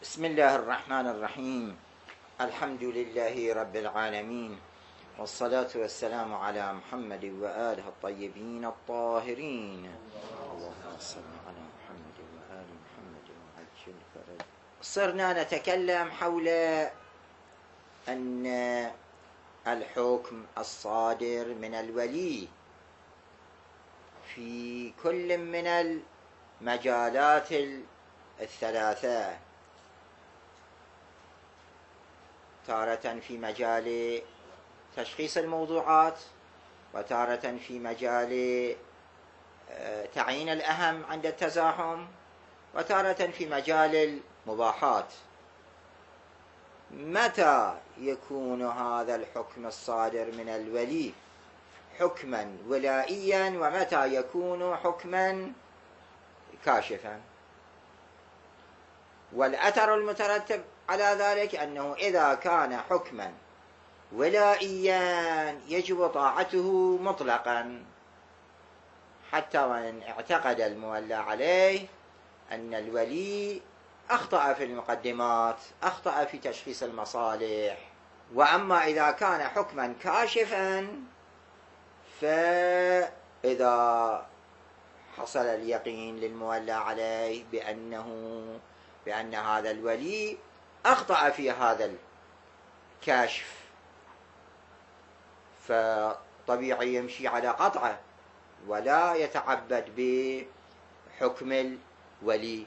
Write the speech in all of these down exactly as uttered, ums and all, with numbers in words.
بسم الله الرحمن الرحيم. الحمد لله رب العالمين، والصلاة والسلام على محمد وآله الطيبين الطاهرين. اللهم صل على محمد وآل محمد وعجل فرج. صرنا نتكلم حول أن الحكم الصادر من الولي في كل من المجالات الثلاثة، تارة في مجال تشخيص الموضوعات، وتارة في مجال تعيين الأهم عند التزاحم، وتارة في مجال المباحات. متى يكون هذا الحكم الصادر من الولي حكما ولائيا، ومتى يكون حكما كاشفا؟ والأثر المترتب على ذلك أنه إذا كان حكما ولائيا يجب طاعته مطلقا، حتى وإن اعتقد المولى عليه أن الولي أخطأ في المقدمات، أخطأ في تشخيص المصالح. وأما إذا كان حكما كاشفا، فإذا حصل اليقين للمولى عليه بأنه بأن هذا الولي أخطأ في هذا الكاشف، فطبيعي يمشي على قطعه ولا يتعبد بحكم الولي.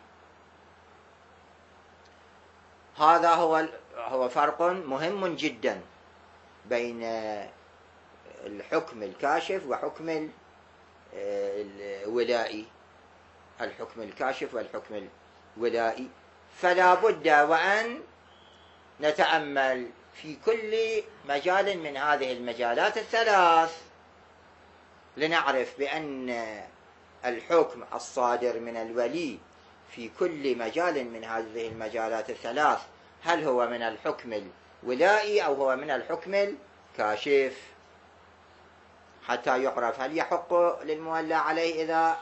هذا هو هو فرق مهم جدا بين الحكم الكاشف وحكم الولائي. الحكم الكاشف والحكم الولائي، فلا بد وأن نتأمل في كل مجال من هذه المجالات الثلاث لنعرف بأن الحكم الصادر من الولي في كل مجال من هذه المجالات الثلاث هل هو من الحكم الولائي أو هو من الحكم الكاشف، حتى يعرف هل يحق للمولى عليه إذا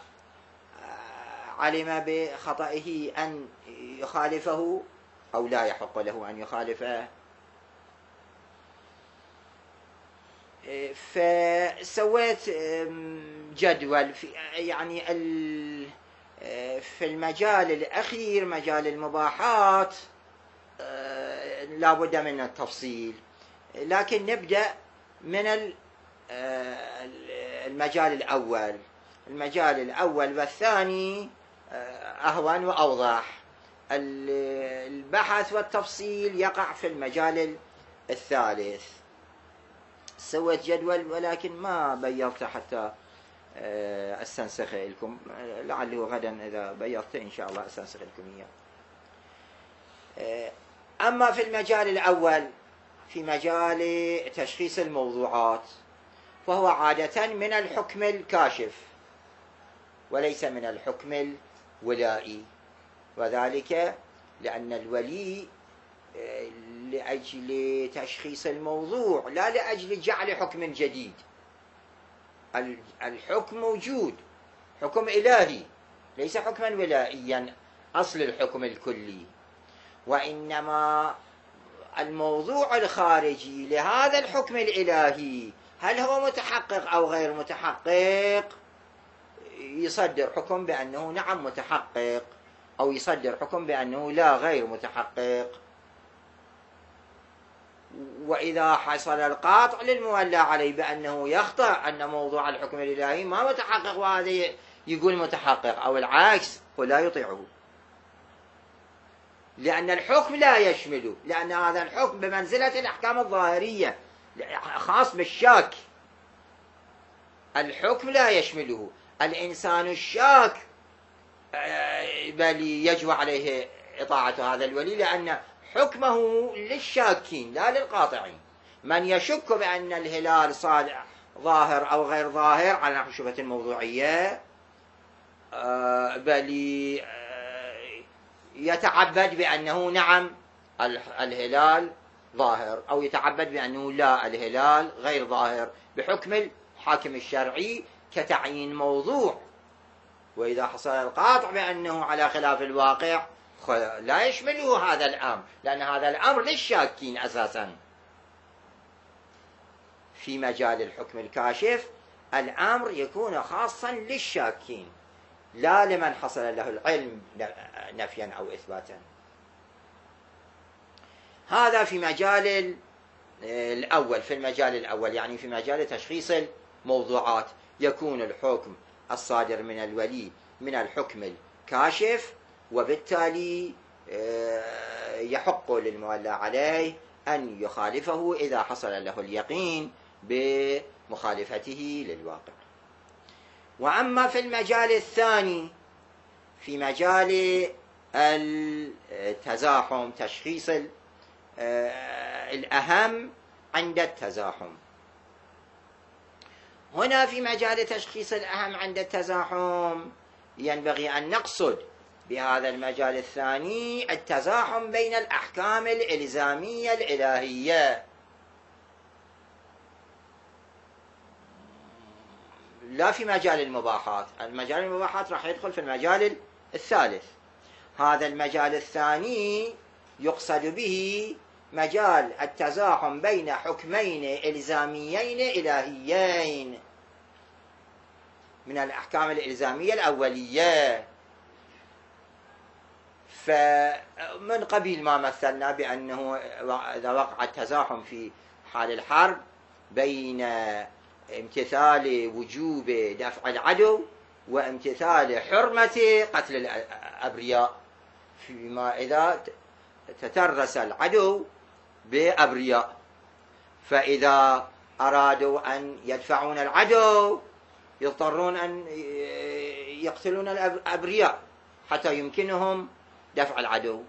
علم بخطئه أن يخالفه أو لا يحق له أن يخالفه. فسويت جدول في يعني في المجال الأخير، مجال المباحات، لا بد من التفصيل، لكن نبدأ من المجال الأول. المجال الأول والثاني أهون وأوضح. البحث والتفصيل يقع في المجال الثالث. سويت جدول ولكن ما بيضته حتى استنسخه لكم، لعله غدا إذا بيضته إن شاء الله استنسخ لكم إياه. أما في المجال الأول، في مجال تشخيص الموضوعات، فهو عادة من الحكم الكاشف وليس من الحكم الولائي، وذلك لأن الولي لأجل تشخيص الموضوع لا لأجل جعل حكم جديد. الحكم موجود، حكم إلهي ليس حكما ولائيا أصل الحكم الكلي، وإنما الموضوع الخارجي لهذا الحكم الإلهي هل هو متحقق أو غير متحقق، يصدر حكم بأنه نعم متحقق، أو يصدر حكم بأنه لا غير متحقق. وإذا حصل القاطع للمولى عليه بأنه يخطأ أن موضوع الحكم الإلهي ما متحقق وهذا يقول متحقق، أو العكس، ولا يطيعه، لأن الحكم لا يشمله، لأن هذا الحكم بمنزلة الأحكام الظاهرية خاص بالشاك. الحكم لا يشمله الإنسان الشاك، بل يجب عليه إطاعة هذا الولي، لأن حكمه للشاكين لا للقاطعين. من يشك بأن الهلال صالح ظاهر أو غير ظاهر على نحو الشبهة الموضوعية، بل يتعبد بأنه نعم الهلال ظاهر، أو يتعبد بأنه لا الهلال غير ظاهر بحكم الحاكم الشرعي كتعيين موضوع. وإذا حصل القاطع بأنه على خلاف الواقع لا يشمله هذا الأمر، لأن هذا الأمر للشاكين أساسا. في مجال الحكم الكاشف الأمر يكون خاصا للشاكين، لا لمن حصل له العلم نفيا أو إثباتا. هذا في مجال الأول، في المجال الأول يعني في مجال تشخيص الموضوعات، يكون الحكم الصادر من الولي من الحكم الكاشف، وبالتالي يحق للمولى عليه أن يخالفه إذا حصل له اليقين بمخالفته للواقع. وأما في المجال الثاني، في مجال التزاحم، تشخيص الأهم عند التزاحم، هنا في مجال تشخيص الأهم عند التزاحم ينبغي أن نقصد بهذا المجال الثاني التزاحم بين الأحكام الإلزامية الإلهية، لا في مجال المباحات. المجال المباحات راح يدخل في المجال الثالث. هذا المجال الثاني يقصد به مجال التزاحم بين حكمين إلزاميين إلهيين من الأحكام الإلزامية الأولية. فمن قبيل ما مثلنا بأنه إذا وقع التزاحم في حال الحرب بين امتثال وجوب دفع العدو وامتثال حرمة قتل الأبرياء، فيما إذا تترس العدو بأبرياء، فإذا أرادوا أن يدفعون العدو يضطرون أن يقتلون الأبرياء حتى يمكنهم دفع العدو،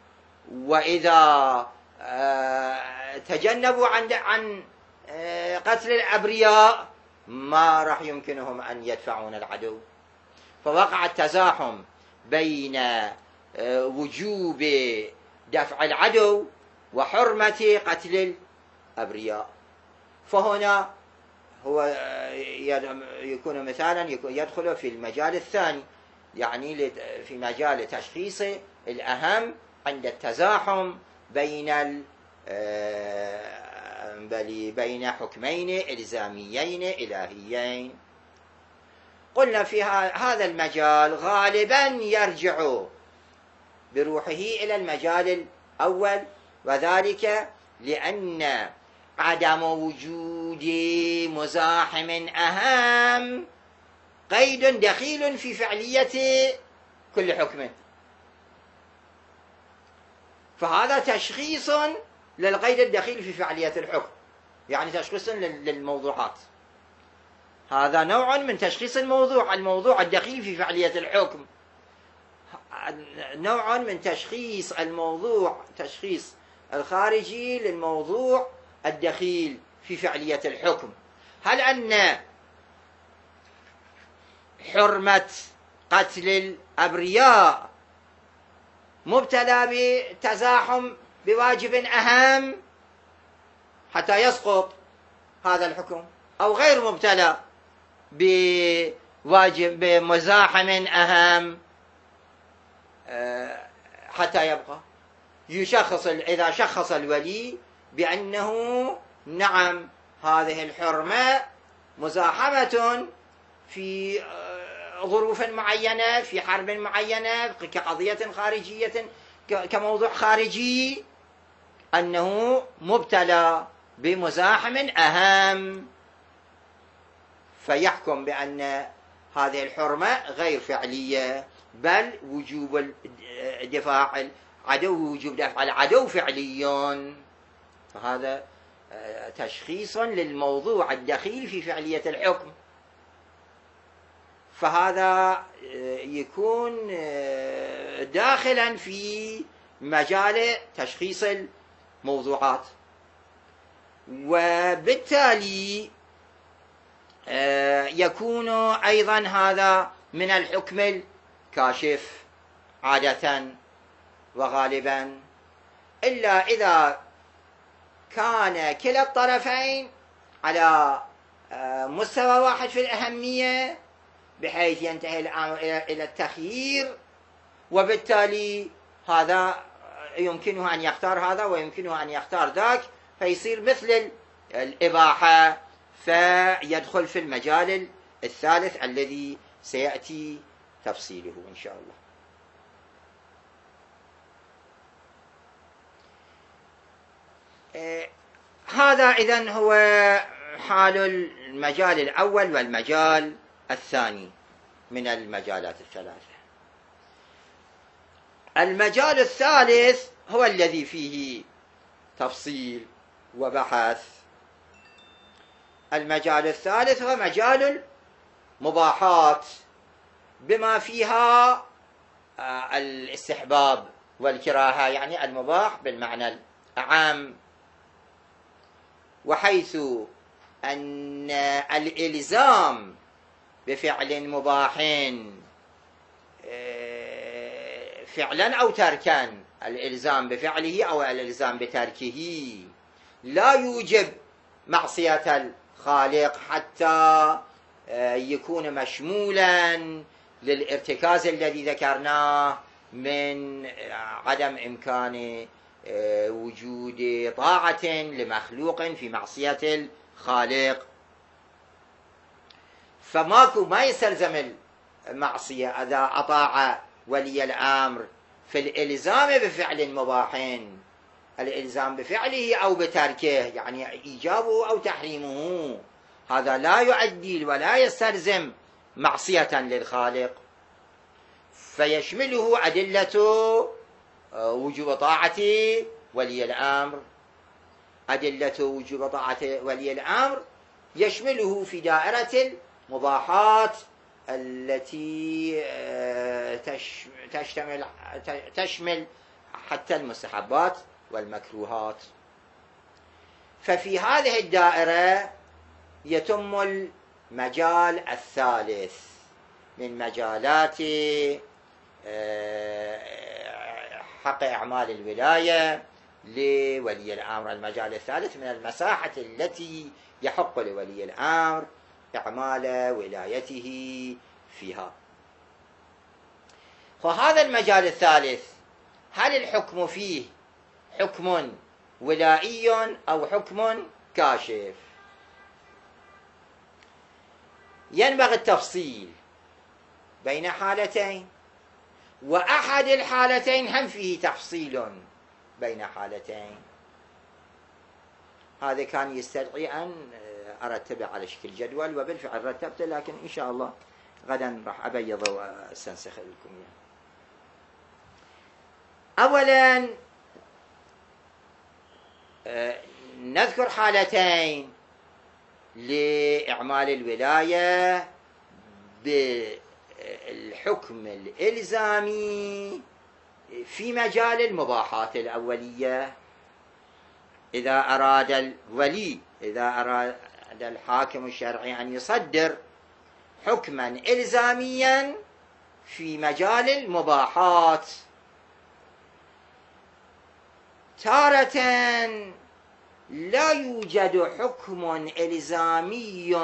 وإذا تجنبوا عن عن قتل الأبرياء ما راح يمكنهم أن يدفعون العدو. فوقع التزاحم بين وجوب دفع العدو وحرمة قتل الأبرياء. فهنا هو يكون مثالا يدخل في المجال الثاني، يعني في مجال تشخيص الأهم عند التزاحم بين بين حكمين إلزاميين إلهيين. قلنا في هذا المجال غالبا يرجع بروحه إلى المجال الأول، وذلك لأن عدم وجود مزاحم أهم قيد دخيل في فعلية كل حكم، فهذا تشخيص للقيد الدخيل في فعلية الحكم، يعني تشخيص للموضوعات. هذا نوع من تشخيص الموضوع، الموضوع الدخيل في فعلية الحكم، نوع من تشخيص الموضوع، تشخيص الخارجي للموضوع الدخيل في فعلية الحكم. هل أن حرمة قتل الأبرياء مبتلى بتزاحم بواجب أهم حتى يسقط هذا الحكم، أو غير مبتلى بواجب بمزاحم أهم حتى يبقى؟ يشخص إذا شخص الولي بأنه نعم هذه الحرمة مزاحمة في ظروف معينة، في حرب معينة، كقضية خارجية، كموضوع خارجي، أنه مبتلى بمزاحم أهم، فيحكم بأن هذه الحرمة غير فعلية، بل وجوب دفاع العدو، وجوب دفع العدو فعلي. فهذا تشخيص للموضوع الدخيل في فعلية الحكم، فهذا يكون داخلا في مجال تشخيص الموضوعات. وبالتالي يكون أيضا هذا من الحكم الكاشف عادة وغالبا، إلا إذا كان كلا الطرفين على مستوى واحد في الأهمية بحيث ينتهي الأمر إلى التخيير، وبالتالي هذا يمكنه أن يختار هذا ويمكنه أن يختار ذاك، فيصير مثل الإباحة، فيدخل في المجال الثالث الذي سيأتي تفصيله إن شاء الله. هذا إذن هو حال المجال الأول والمجال الثاني من المجالات الثلاثة. المجال الثالث هو الذي فيه تفصيل وبحث. المجال الثالث هو مجال المباحات بما فيها الاستحباب والكراهة، يعني المباح بالمعنى العام، وحيث أن الإلزام بفعل مباح فعلا أو تركا، الإلزام بفعله أو الإلزام بتركه لا يوجب معصية الخالق حتى يكون مشمولا للارتكاز الذي ذكرناه من عدم إمكان وجود طاعة لمخلوق في معصية الخالق. فماكو ما يستلزم المعصية إذا أطاع ولي الأمر في الإلزام بفعل مباح، الإلزام بفعله أو بتركه يعني إيجابه أو تحريمه، هذا لا يؤدي ولا يستلزم معصية للخالق، فيشمله أدلة وجوب طاعة ولي الأمر. أدلة وجوب طاعة ولي الأمر يشمله في دائرة المباحات التي تشتمل تشمل حتى المستحبات والمكروهات. ففي هذه الدائرة يتم المجال الثالث من مجالات حق إعمال الولاية لولي الأمر. المجال الثالث من المساحة التي يحق لولي الأمر إعمال ولايته فيها. فهذا المجال الثالث هل الحكم فيه حكم ولائي أو حكم كاشف؟ ينبغي التفصيل بين حالتين، وأحد الحالتين هم فيه تفصيل بين حالتين. هذا كان يستدعي أن أرتبه على شكل جدول، وبالفعل رتبته، لكن إن شاء الله غدا راح أبيضه وأستنسخ لكم يعني. أولا نذكر حالتين لإعمال الولاية بالحكم الإلزامي في مجال المباحات الأولية. إذا أراد الولي إذا أراد الحاكم الشرعي أن يصدر حكما إلزاميا في مجال المباحات، تارة لا يوجد حكم إلزامي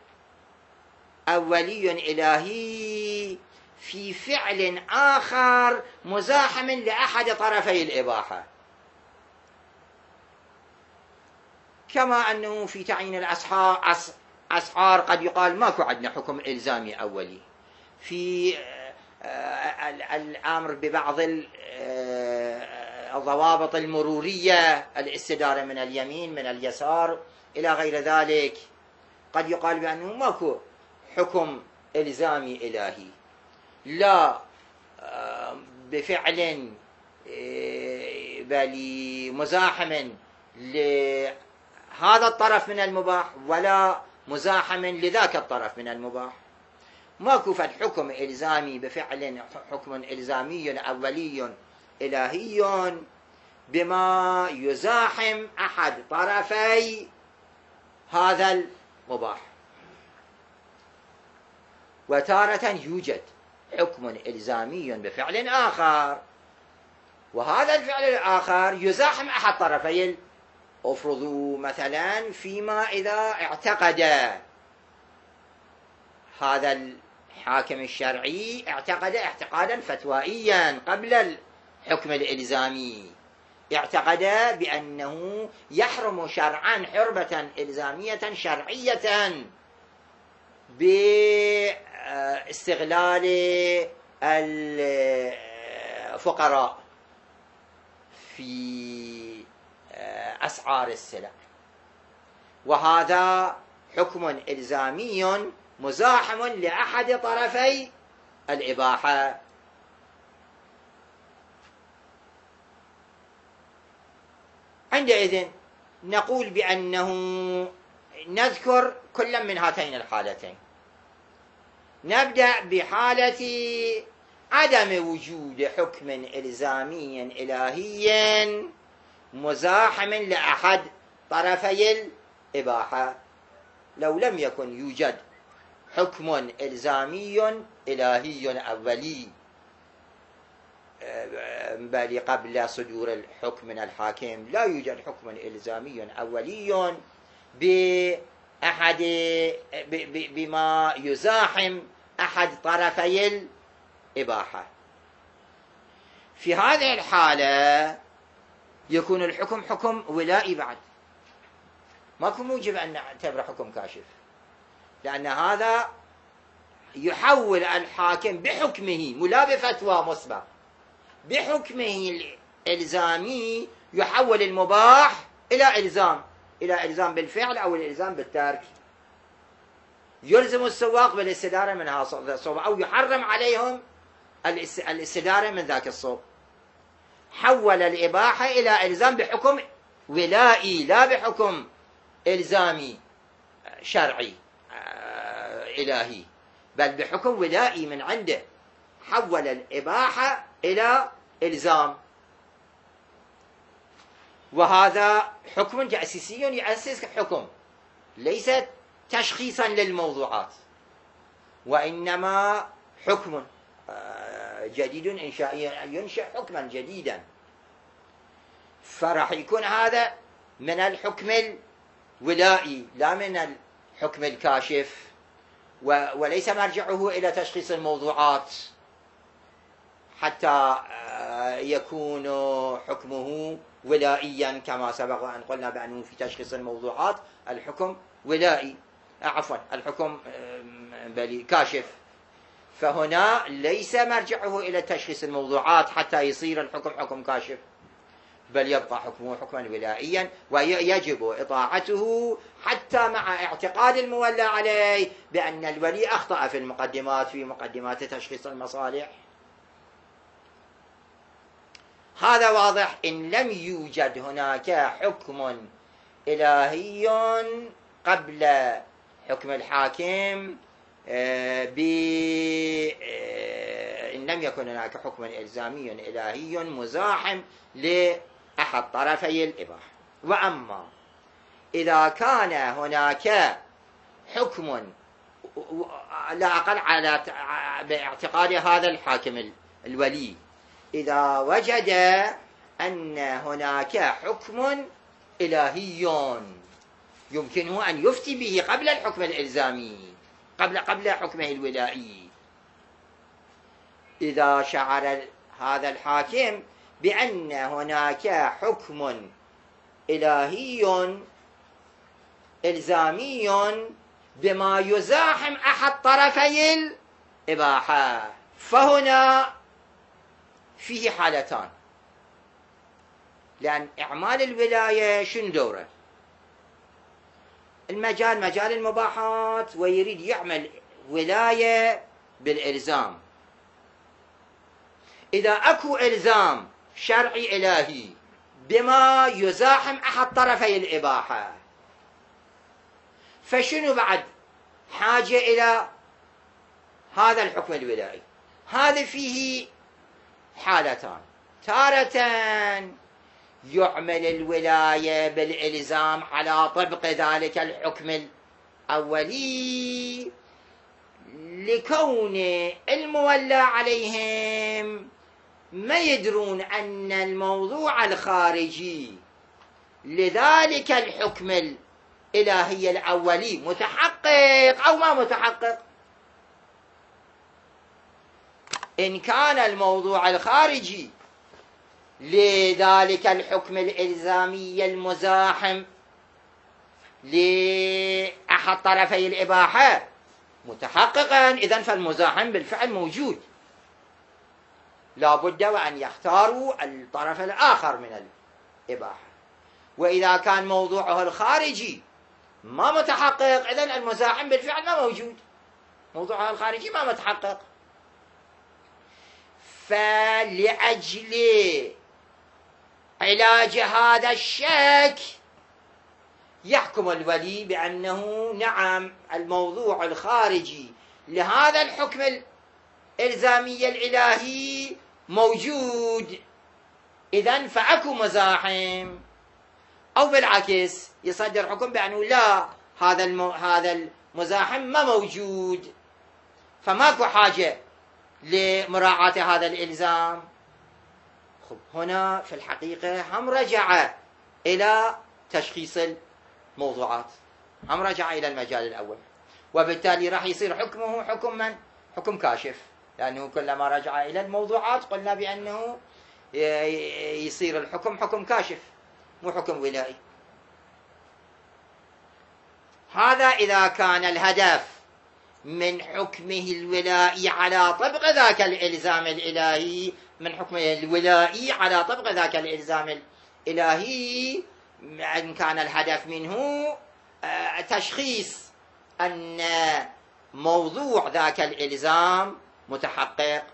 أولي إلهي في فعل آخر مزاحم لأحد طرفي الإباحة، كما أنه في تعيين الأسحار أسحار قد يقال ماكو عندنا حكم إلزامي أولي، في الأمر ببعض الضوابط المرورية، الاستدارة من اليمين من اليسار إلى غير ذلك، قد يقال بأنه ماكو حكم إلزامي إلهي لا بفعل بل مزاحم لهذا الطرف من المباح ولا مزاحم لذاك الطرف من المباح. ماكو فد حكم إلزامي بفعل حكم إلزامي أولي إلهي بما يزاحم أحد طرفي هذا المباح. وتارة يوجد حكم إلزامي بفعل آخر، وهذا الفعل الآخر يزاحم أحد طرفي. افرضوا مثلا فيما إذا اعتقد هذا الحاكم الشرعي اعتقد اعتقادا فتوائيا قبل حكم الإلزامي، اعتقد بأنه يحرم شرعا حرمة إلزامية شرعية باستغلال الفقراء في أسعار السلع، وهذا حكم إلزامي مزاحم لأحد طرفي الإباحة. عندئذ نقول بأنه نذكر كل من هاتين الحالتين. نبدأ بحالة عدم وجود حكم إلزامي إلهي مزاحم لأحد طرفي الإباحة. لو لم يكن يوجد حكم إلزامي إلهي أولي بل قبل صدور الحكم من الحاكم لا يوجد حكم إلزامي أولي بأحد بما يزاحم أحد طرفي الإباحة، في هذه الحالة يكون الحكم حكم ولائي بعد، ماكو موجب أن نعتبره حكم كاشف، لأن هذا يحول الحاكم بحكمه ملا بفتوى مسبق، بحكمه الإلزامي يحول المباح إلى إلزام، إلى إلزام بالفعل أو الإلزام بالترك. يلزم السواق بالاستدارة من هذا الصوب أو يحرم عليهم الاستدارة من ذاك الصوب. حول الإباحة إلى إلزام بحكم ولائي لا بحكم إلزامي شرعي إلهي، بل بحكم ولائي من عنده، حول الإباحة إلى إلزام، وهذا حكم تأسيسي يأسس حكم ليس تشخيصا للموضوعات، وإنما حكم جديد إنشائي ينشئ حكما جديدا، فراح يكون هذا من الحكم الولائي لا من الحكم الكاشف، وليس مرجعه إلى تشخيص الموضوعات حتى يكون حكمه ولائيا كما سبق أن قلنا بأنه في تشخيص الموضوعات الحكم ولائي، عفوا الحكم كاشف، فهنا ليس مرجعه إلى تشخيص الموضوعات حتى يصير الحكم حكم كاشف، بل يبقى حكمه حكما ولائيا ويجب إطاعته حتى مع اعتقاد المولى عليه بأن الولي أخطأ في المقدمات في مقدمات تشخيص المصالح. هذا واضح. إن لم يوجد هناك حكم إلهي قبل حكم الحاكم، إن لم يكن هناك حكم إلزامي إلهي مزاحم لأحد طرفي الإباحة. وأما إذا كان هناك حكم لا أقل على باعتقاد هذا الحاكم الولي، إذا وجد أن هناك حكم إلهي يمكنه أن يفتي به قبل الحكم الإلزامي، قبل قبل حكمه الولائي، إذا شعر هذا الحاكم بأن هناك حكم إلهي إلزامي بما يزاحم أحد طرفي الإباحة، فهنا فيه حالتان، لأن إعمال الولاية شنو دوره؟ المجال مجال المباحات، ويريد يعمل ولاية بالإلزام. إذا أكو إلزام شرعي إلهي بما يزاحم أحد طرفي الإباحة، فشنو بعد حاجة إلى هذا الحكم الولائي؟ هذا فيه حالتان، تارة يعمل الولاية بالإلزام على طبق ذلك الحكم الأولي لكون المولى عليهم ما يدرون أن الموضوع الخارجي لذلك الحكم الإلهي الأولي متحقق أو ما متحقق. إن كان الموضوع الخارجي لذلك الحكم الإلزامي المزاحم لأحد طرفي الإباحة متحققا، إذن فالمزاحم بالفعل موجود، لا بد وأن يختاروا الطرف الآخر من الإباحة. وإذا كان موضوعه الخارجي ما متحقق، إذن المزاحم بالفعل ما موجود، موضوعه الخارجي ما متحقق. فلأجل علاج هذا الشك يحكم الولي بأنه نعم الموضوع الخارجي لهذا الحكم الإلزامي الإلهي موجود، إذن فأكو مزاحم. أو بالعكس يصدر حكم بأنه لا، هذا المو... هذا المزاحم ما موجود، فماكو حاجة لمراعاة هذا الإلزام. خب هنا في الحقيقة هم رجع إلى تشخيص الموضوعات، هم رجع إلى المجال الأول، وبالتالي راح يصير حكمه حكم من؟ حكم كاشف، لأنه كلما رجع إلى الموضوعات قلنا بأنه يصير الحكم حكم كاشف مو حكم ولائي. هذا إذا كان الهدف من حكمه الولائي على طبق ذاك الإلزام الإلهي، من حكمه الولائي على طبق ذاك الإلزام الإلهي، إن كان الهدف منه تشخيص أن موضوع ذاك الإلزام متحقق،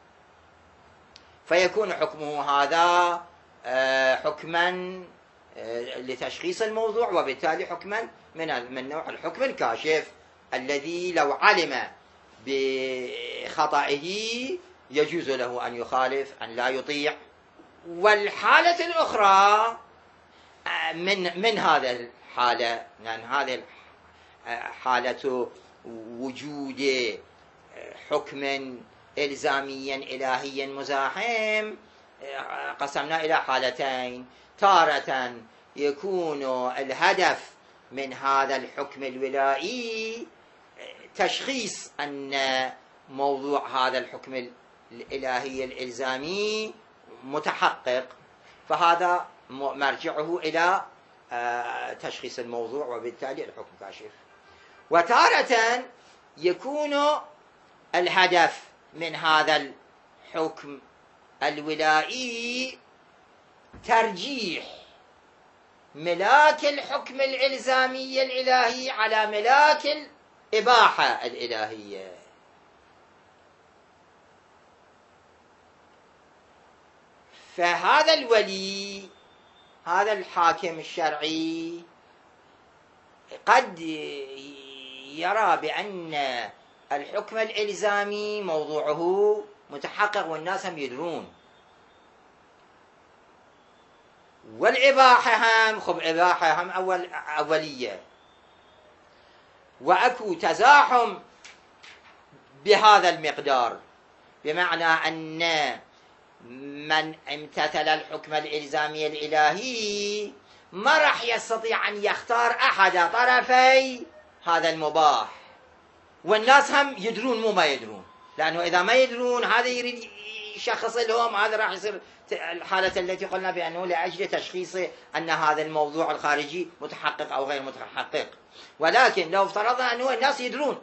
فيكون حكمه هذا حكما لتشخيص الموضوع، وبالتالي حكما من من نوع الحكم الكاشف الذي لو علم بخطئه يجوز له أن يخالف، أن لا يطيع. والحالة الأخرى من من هذا الحالة، يعني هذه حالة وجود حكم إلزاميا إلهيا مزاحم قسمنا إلى حالتين. تارة يكون الهدف من هذا الحكم الولائي تشخيص أن موضوع هذا الحكم الإلهي الإلزامي متحقق، فهذا مرجعه إلى تشخيص الموضوع وبالتالي الحكم كاشف. وتارة يكون الهدف من هذا الحكم الولائي ترجيح ملاك الحكم الإلزامي الإلهي على ملاك الإباحة الإلهية. فهذا الولي، هذا الحاكم الشرعي قد يرى بأن الحكم الإلزامي موضوعه متحقق والناس هم يدرون، والإباحة هم خب إباحة هم أول أولية، وأكو تزاحم بهذا المقدار، بمعنى أن من امتثل الحكم الإلزامي الإلهي ما راح يستطيع أن يختار أحد طرفي هذا المباح، والناس هم يدرون مو ما يدرون، لأنه إذا ما يدرون هذا يريد يشخص لهم، هذا راح يصير الحالة التي قلنا بأنه لأجل تشخيص أن هذا الموضوع الخارجي متحقق أو غير متحقق. ولكن لو افترضنا أنه الناس يدرون،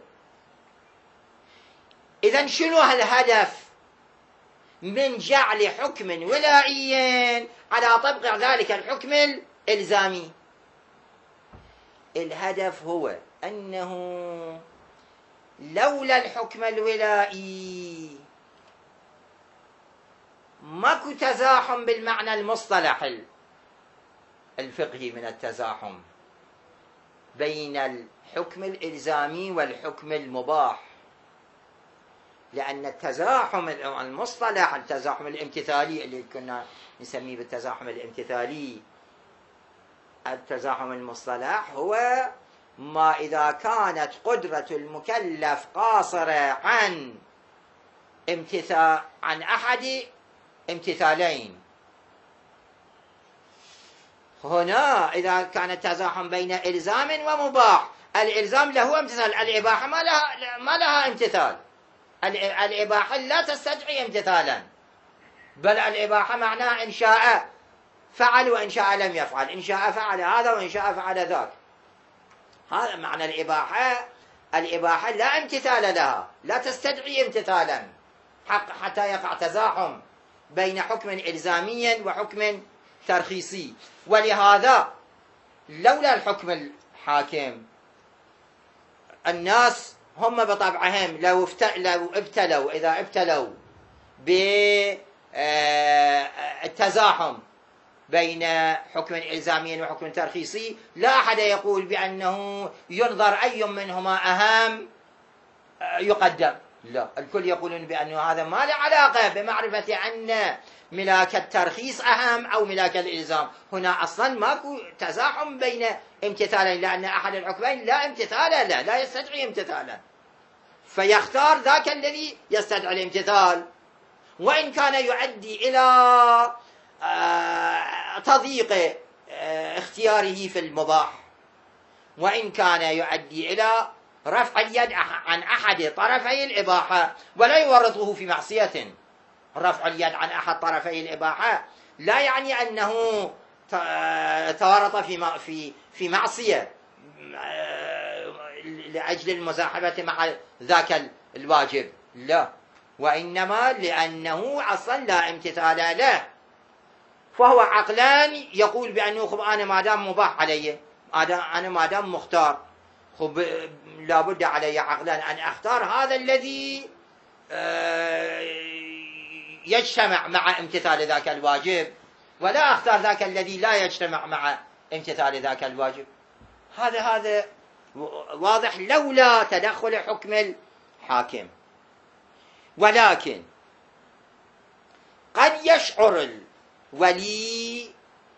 إذن شنو الهدف من جعل حكم ولائي على طبق ذلك الحكم الإلزامي؟ الهدف هو أنه لولا الحكم الولائي ماكو تزاحم بالمعنى المصطلح الفقهي من التزاحم بين الحكم الإلزامي والحكم المباح، لأن التزاحم المصطلح التزاحم الامتثالي اللي كنا نسميه بالتزاحم الامتثالي، التزاحم المصطلح هو ما إذا كانت قدرة المكلف قاصرة عن امتثال عن أحد امتثالين. هنا إذا كان التزاحم بين إلزام ومباح، الإلزام له امتثال، الإباحة ما لها ما لها امتثال، الإباحة لا تستدعي امتثالا، بل الإباحة معناه إن شاء فعل وإن شاء لم يفعل، إن شاء فعل هذا وإن شاء فعل ذاك. هذا معنى الإباحة. الإباحة لا امتثال لها، لا تستدعي امتثالا حتى يقع تزاحم بين حكم إلزامي وحكم ترخيصي. ولهذا لولا الحكم الحاكم الناس هم بطبعهم لو لو ابتلوا إذا ابتلوا بالتزاحم بين حكم إلزامي وحكم ترخيصي لا أحد يقول بأنه ينظر أي منهما أهم يقدم، لا، الكل يقولون بأنه هذا ما له علاقة بمعرفة أن ملاك الترخيص أهم أو ملاك الإلزام. هنا أصلا ماكو تزاحم بين امتثالين، لأن أحد الحكمين لا امتثال له، لا يستدعي امتثالا، فيختار ذاك الذي يستدعي الامتثال، وإن كان يؤدي إلى تضييق اختياره في المباح، وإن كان يؤدي إلى رفع اليد عن أحد طرفي الإباحة ولا يورطه في معصية. رفع اليد عن أحد طرفي الإباحة لا يعني أنه تورط في في في معصية لأجل المزاحمة مع ذاك الواجب، لا، وإنما لأنه أصلا لا امتثال له، فهو عقلان يقول بأنه خب أنا ما دام مباح علي، أنا ما دام مختار، خب لابد علي عقلان أن أختار هذا الذي يجتمع مع امتثال ذاك الواجب، ولا أختار ذاك الذي لا يجتمع مع امتثال ذاك الواجب. هذا هذا واضح لولا تدخل حكم الحاكم. ولكن قد يشعر الولي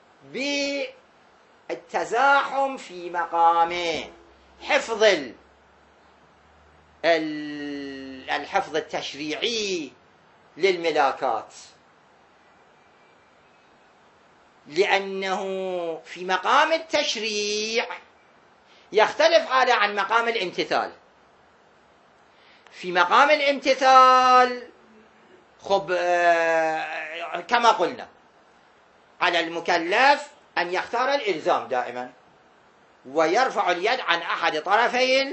بالتزاحم في مقام حفظ الحفظ التشريعي للملاكات، لأنه في مقام التشريع يختلف هذا عن مقام الامتثال. في مقام الامتثال خب كما قلنا على المكلف أن يختار الإلزام دائما ويرفع اليد عن أحد طرفي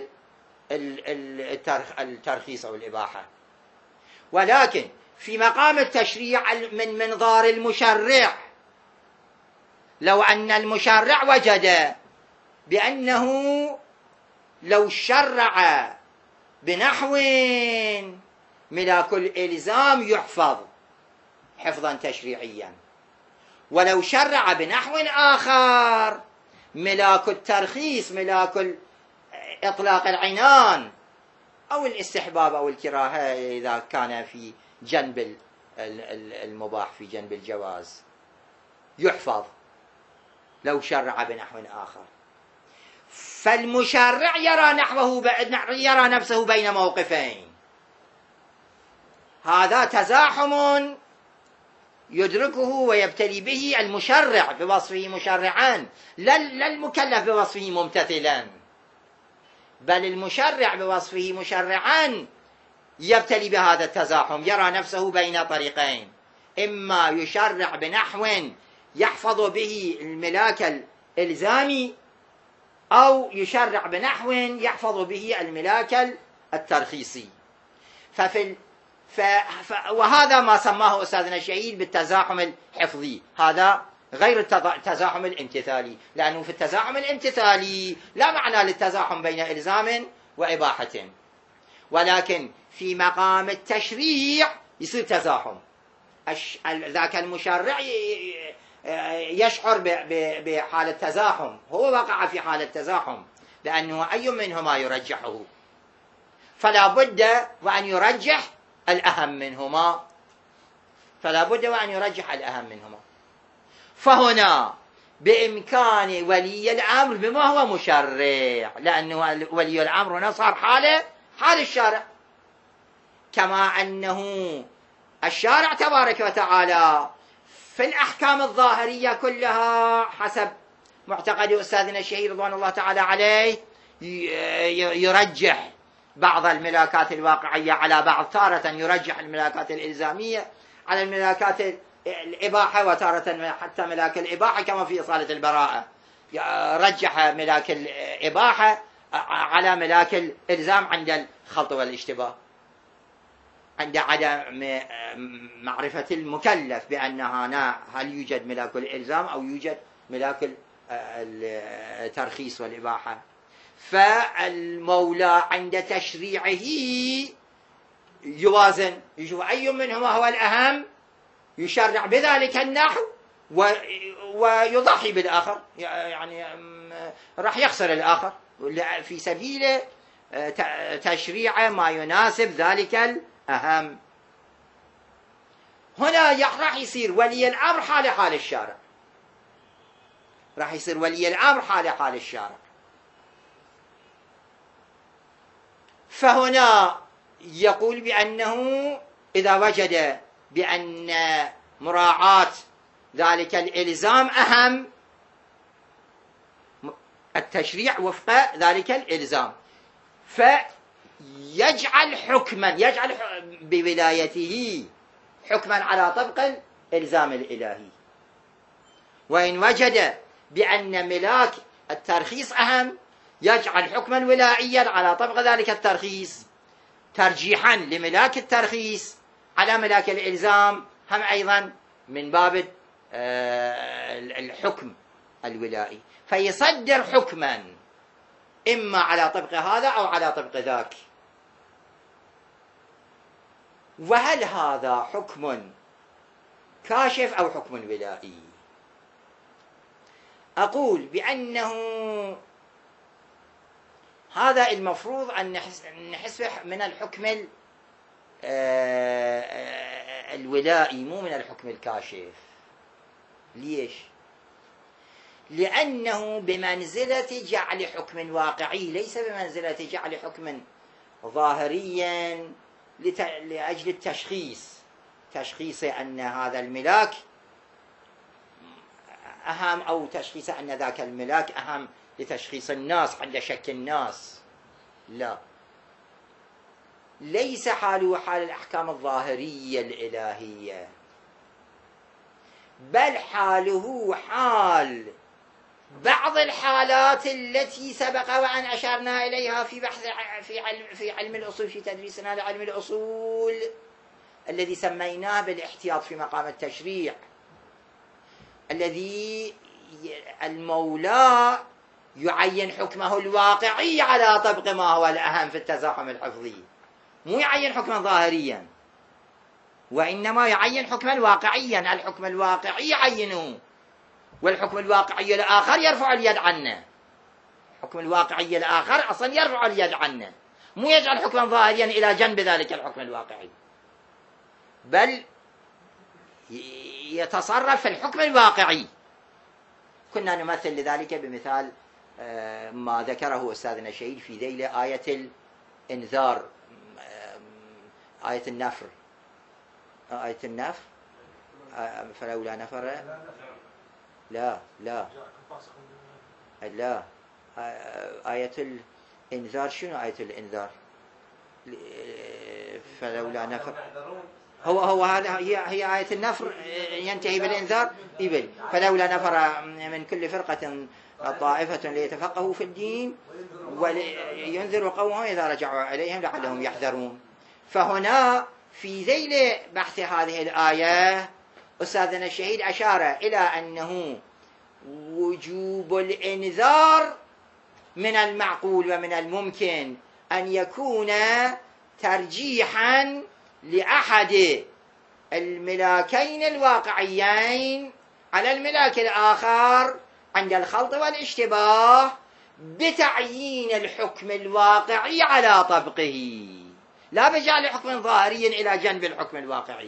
الترخيص أو الإباحة. ولكن في مقام التشريع من منظار المشرع، لو أن المشرع وجد بأنه لو شرع بنحو ملاك الإلزام يحفظ حفظا تشريعيا، ولو شرع بنحو آخر ملاك الترخيص ملاك إطلاق العنان أو الاستحباب أو الكراهة إذا كان في جنب المباح في جنب الجواز يحفظ لو شرع بنحو آخر. فالمشرع يرى نحوه يرى نفسه بين موقفين، هذا تزاحم يدركه ويبتلي به المشرع بوصفه مشرعا، لا المكلف بوصفه ممتثلا، بل المشرع بوصفه مشرعا يبتلي بهذا التزاحم، يرى نفسه بين طريقين، إما يشرع بنحو يحفظ به الملاك الإلزامي أو يشرع بنحو يحفظ به الملاك الترخيصي. ففي ف... ف... وهذا ما سماه أستاذنا الشهيد بالتزاحم الحفظي، هذا غير التزاحم الامتثالي، لأنه في التزاحم الامتثالي لا معنى للتزاحم بين إلزام وإباحة، ولكن في مقام التشريع يصير تزاحم. أش... ذاك المشرع يشعر ب... ب... بحالة تزاحم، هو وقع في حالة تزاحم لأنه أي منهما يرجحه، فلا بد وأن يرجح الأهم منهما، فلا بد وأن يرجح الأهم منهما. فهنا بإمكان ولي الأمر بما هو مشرع، لأنه ولي الأمر هنا صار حاله حال الشارع، كما أنه الشارع تبارك وتعالى في الأحكام الظاهرية كلها حسب معتقد أستاذنا الشهيد رضوان الله تعالى عليه يرجح بعض الملاكات الواقعية على بعض، تارة يرجح الملاكات الإلزامية على الملاكات الإباحة، وتارة حتى ملاك الإباحة كما في إصالة البراءة رجح ملاك الإباحة على ملاك الإلزام عند الخلط والاشتباه، عند عدم معرفة المكلف بأن هنا هل يوجد ملاك الإلزام أو يوجد ملاك الترخيص والإباحة. فالمولى عند تشريعه يوازن، يشوف أي منهما هو الأهم يشرع بذلك النحو ويضحي بالآخر، يعني راح يخسر الآخر في سبيل تشريع ما يناسب ذلك الأهم. هنا راح يصير ولي الأمر حال حال الشارع، راح يصير ولي الأمر حال حال الشارع. فهنا يقول بأنه إذا وجد بأن مراعاة ذلك الإلزام أهم، التشريع وفق ذلك الإلزام، فيجعل حكما، يجعل بولايته حكما على طبق الإلزام الإلهي. وإن وجد بأن ملاك الترخيص أهم، يجعل حكما ولائيا على طبق ذلك الترخيص، ترجيحا لملاك الترخيص على ملاك الإلزام، هم أيضا من باب الحكم الولائي، فيصدر حكما إما على طبق هذا أو على طبق ذاك. وهل هذا حكم كاشف أو حكم ولائي؟ أقول بأنه هذا المفروض أن نحسبه من الحكم الولائي مو من الحكم الكاشف. ليش؟ لأنه بمنزلة جعل حكم واقعي، ليس بمنزلة جعل حكم ظاهريا لأجل التشخيص، تشخيص أن هذا الملاك أهم أو تشخيص أن ذاك الملاك أهم لتشخيص الناس عند شك الناس. لا، ليس حاله حال الأحكام الظاهرية الإلهية، بل حاله حال بعض الحالات التي سبق وأن أشرنا إليها في بحث في علم, في علم الأصول، في تدريسنا لعلم الأصول الذي سميناه بالاحتياط في مقام التشريع، الذي المولى يعين حكمه الواقعي على طبق ما هو الأهم في التزاحم الحفظي، مو يعين حكما ظاهريا، وإنما يعين حكما واقعيا. الحكم الواقعي يعينه، والحكم الواقعي الآخر يرفع اليد عنه. الحكم الواقعي الآخر أصلا يرفع اليد عنه، مو يجعل حكما ظاهريا إلى جنب ذلك الحكم الواقعي، بل يتصرف في الحكم الواقعي. كنا نمثل لذلك بمثال ما ذكره أستاذنا الشهيد في ذيل آية الإنذار، آية النفر، آية النفر فلولا نفر، لا لا لا آية الإنذار. شنو آية الإنذار؟ فلولا نفر، هو هو هذا هي هي آية النفر ينتهي بالإنذار. إبل فلولا نفر من كل فرقة طائفة ليتفقهوا في الدين ولينذروا قومهم إذا رجعوا إليهم لعلهم يحذرون. فهنا في ذيل بحث هذه الآية أستاذنا الشهيد أشار إلى أنه وجوب الإنذار من المعقول ومن الممكن أن يكون ترجيحا لأحد الملاكين الواقعيين على الملاك الآخر عند الخلط والاشتباه، بتعيين الحكم الواقعي على طبقه، لا بجعل حكم ظاهري إلى جنب الحكم الواقعي.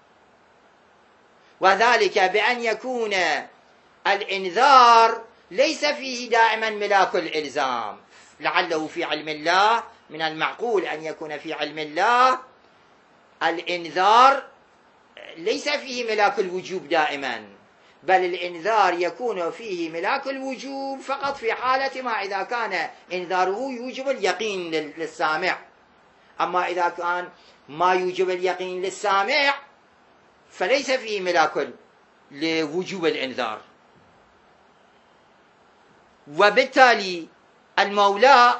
وذلك بأن يكون الإنذار ليس فيه دائما ملاك الإلزام، لعله في علم الله من المعقول أن يكون في علم الله الإنذار ليس فيه ملاك الوجوب دائما، بل الإنذار يكون فيه ملاك الوجوب فقط في حالة ما إذا كان إنذاره يوجب اليقين للسامع. أما إذا كان ما يوجب اليقين للسامع فليس فيه ملاك لوجوب الإنذار. وبالتالي المولى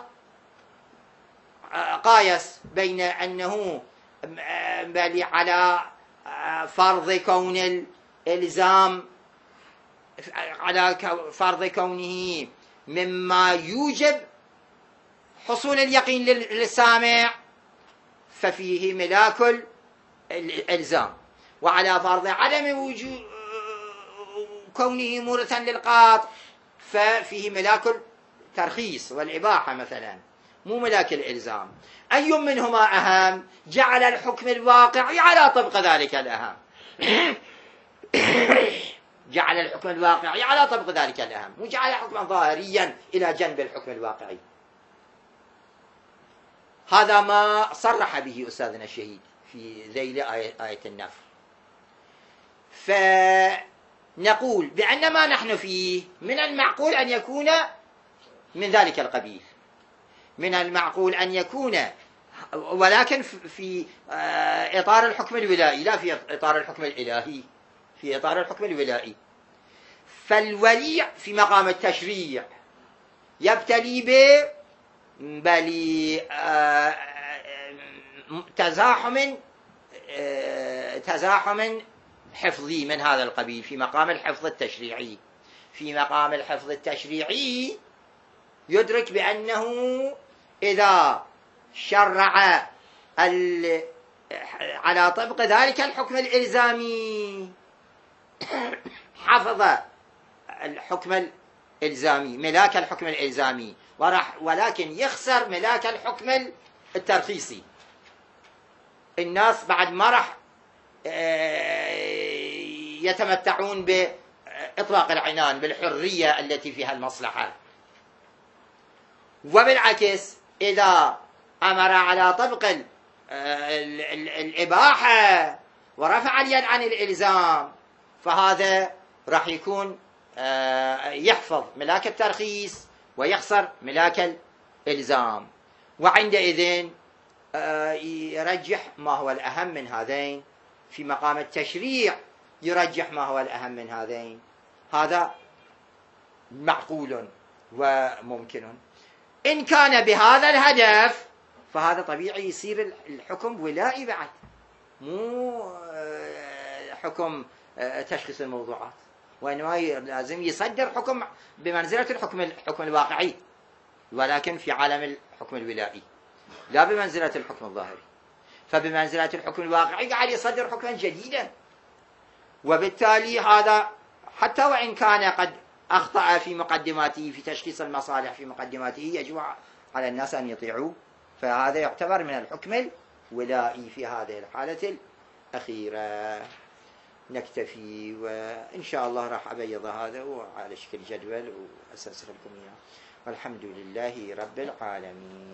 قايس بين أنه بل على فرض كون الإلزام، على فرض كونه مما يوجب حصول اليقين للسامع ففيه ملاك الإلزام، وعلى فرض عدم وجود كونه مورثا للقاطع ففيه ملاك الترخيص والإباحة مثلا، مو ملاك الإلزام. أي منهما أهم؟ جعل الحكم الواقعي على طبق ذلك الأهم. جعل الحكم الواقعي على طبق ذلك الأهم، وجعل حكما ظاهريا إلى جنب الحكم الواقعي. هذا ما صرح به أستاذنا الشهيد في ذيل آية النفر. فنقول بأن ما نحن فيه من المعقول أن يكون من ذلك القبيل، من المعقول أن يكون، ولكن في إطار الحكم الولائي لا في إطار الحكم الإلهي، في إطار الحكم الولائي. فالولي في مقام التشريع يبتلي ب بل تزاحم تزاحم حفظي من هذا القبيل في مقام الحفظ التشريعي. في مقام الحفظ التشريعي يدرك بأنه إذا شرع على طبق ذلك الحكم الإلزامي حفظ الحكم الإلزامي، ملاك الحكم الإلزامي، ولكن يخسر ملاك الحكم الترخيصي. الناس بعد ما راح يتمتعون بإطلاق العنان بالحرية التي فيها المصلحة. وبالعكس إذا أمر على طبق الإباحة ورفع اليد عن الإلزام فهذا راح يكون يحفظ ملاك الترخيص ويخسر ملاك الإلزام. وعندئذ يرجح ما هو الأهم من هذين. في مقام التشريع يرجح ما هو الأهم من هذين. هذا معقول وممكن. إن كان بهذا الهدف فهذا طبيعي يصير الحكم ولائي بعد، مو حكم تشخيص الموضوعات، وإنما لازم يصدر حكم بمنزلة الحكم الحكم الواقعي، ولكن في عالم الحكم الولائي لا بمنزلة الحكم الظاهري. فبمنزلة الحكم الواقعي قاعد يصدر حكما جديدا. وبالتالي هذا حتى وإن كان قد أخطأ في مقدماته في تشخيص المصالح في مقدماته يجب على الناس أن يطيعوه، فهذا يعتبر من الحكم الولائي في هذه الحالة الأخيرة. نكتفي، وإن شاء الله راح أبيض هذا وعلى شكل جدول وأسلسل لكم إياه. والحمد لله رب العالمين.